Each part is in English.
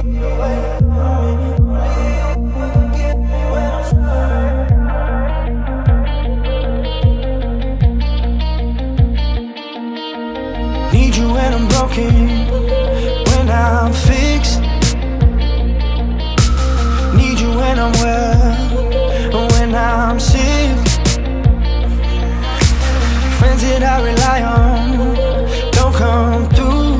Need you when I'm broken, when I'm fixed. Need you when I'm well, when I'm sick. Friends that I rely on don't come through.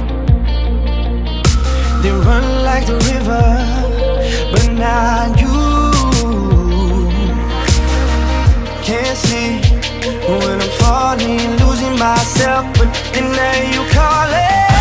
They run like the river, but not you. Can't see when I'm falling, losing myself, but in there you call it.